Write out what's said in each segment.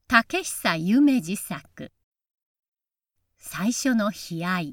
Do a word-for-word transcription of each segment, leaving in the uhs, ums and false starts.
竹久夢二作。最初の悲哀。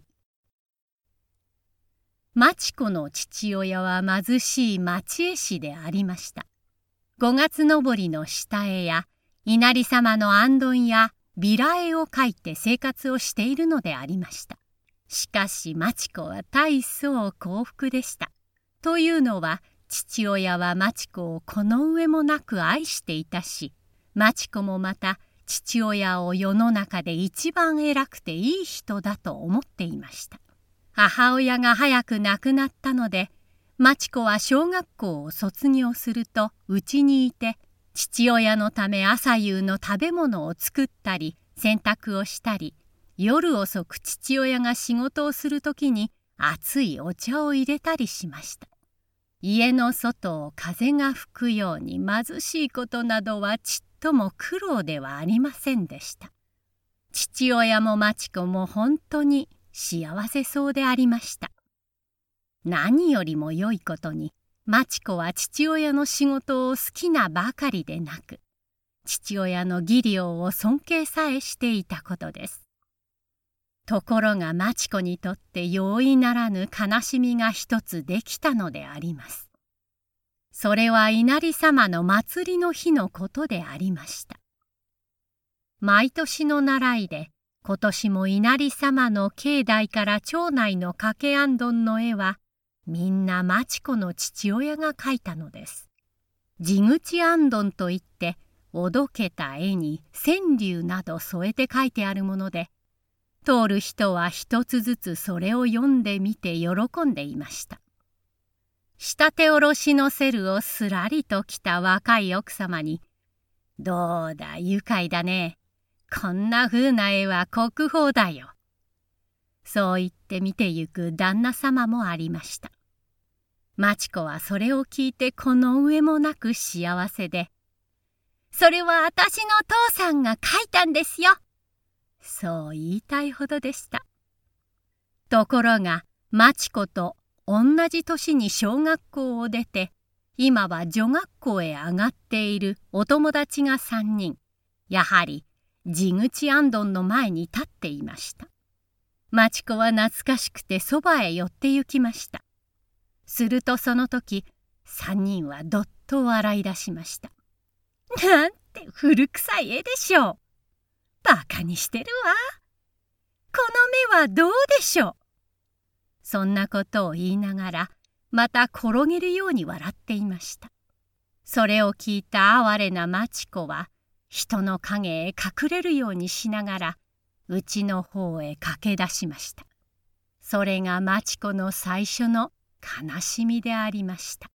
町子の父親は貧しい町絵師でありました。五月のぼりの下絵や稲荷様の行灯やビラ絵を描いて生活をしているのでありました。しかし町子は大層幸福でした。というのは父親は町子をこの上もなく愛していたし、町子もまた父親を世の中で一番偉くていい人だと思っていました。母親が早く亡くなったので、町子は小学校を卒業するとうちにいて、父親のため朝夕の食べ物を作ったり洗濯をしたり、夜遅く父親が仕事をするときに熱いお茶を入れたりしました。家の外を風が吹くように貧しいことなどはちっとも苦労ではありませんでした。父親も町子も本当に幸せそうでありました。何よりも良いことに、町子は父親の仕事を好きなばかりでなく、父親の技量を尊敬さえしていたことです。ところが町子にとって容易ならぬ悲しみが一つできたのであります。それは稲荷様の祭りの日のことでありました。毎年の習いで、今年も稲荷様の境内から町内の掛け行灯の絵は、みんな町子の父親が描いたのです。地口行灯といって、おどけた絵に川柳など添えて描いてあるもので、通る人は一つずつそれを読んでみて喜んでいました。仕立ておろしのセルをすらりと着た若い奥様に、どうだ愉快だね。こんな風な絵は国宝だよ。そう言って見てゆく旦那様もありました。町子はそれを聞いてこの上もなく幸せで、それは私の父さんが描いたんですよ。そう言いたいほどでした。ところが町子と同じ年に小学校を出て、今は女学校へ上がっているお友達が三人、やはり地口行燈の前に立っていました。町子は懐かしくてそばへ寄って行きました。するとその時、三人はどっと笑い出しました。なんて古臭い絵でしょう。バカにしてるわ。この目はどうでしょう。そんなことを言いながら、また転げるように笑っていました。それを聞いた哀れな町子は、人の影へ隠れるようにしながら、家の方へ駆け出しました。それが町子の最初の悲しみでありました。